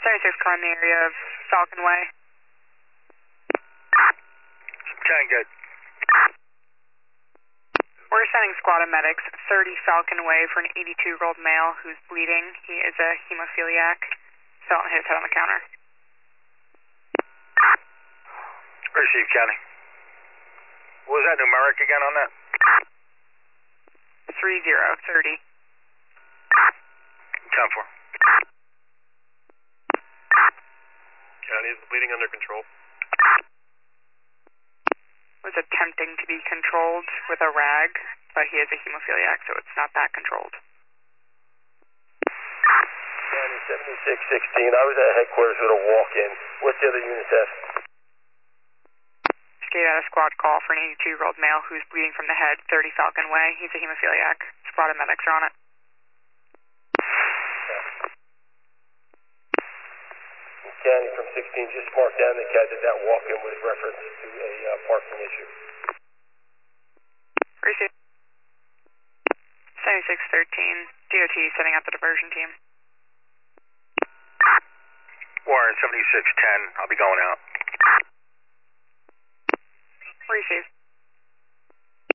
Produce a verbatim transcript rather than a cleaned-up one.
seventy-six car in the area of Falcon Way. ten, good. We're sending squad of medics, thirty Falcon Way, for an eighty-two-year-old male who's bleeding. He is a hemophiliac. Fell and hit his head on the counter. Receive, County. What was that numeric again on that? three zero, thirty. ten four. County, is the bleeding under control? Was attempting to be controlled with a rag, but he is a hemophiliac, so it's not that controlled. County seventy-six sixteen, I was at headquarters with a walk-in. What's the other units have? Gave out a squad call for an eighty-two-year-old male who's bleeding from the head, thirty Falcon Way. He's a hemophiliac. Squad of medics are on it. County from sixteen, just mark down the cat that that walk-in was reference to a uh, parking issue. Receive. seventy-six thirteen, D O T setting up the diversion team. Warren, seventy-six ten, I'll be going out. Receive.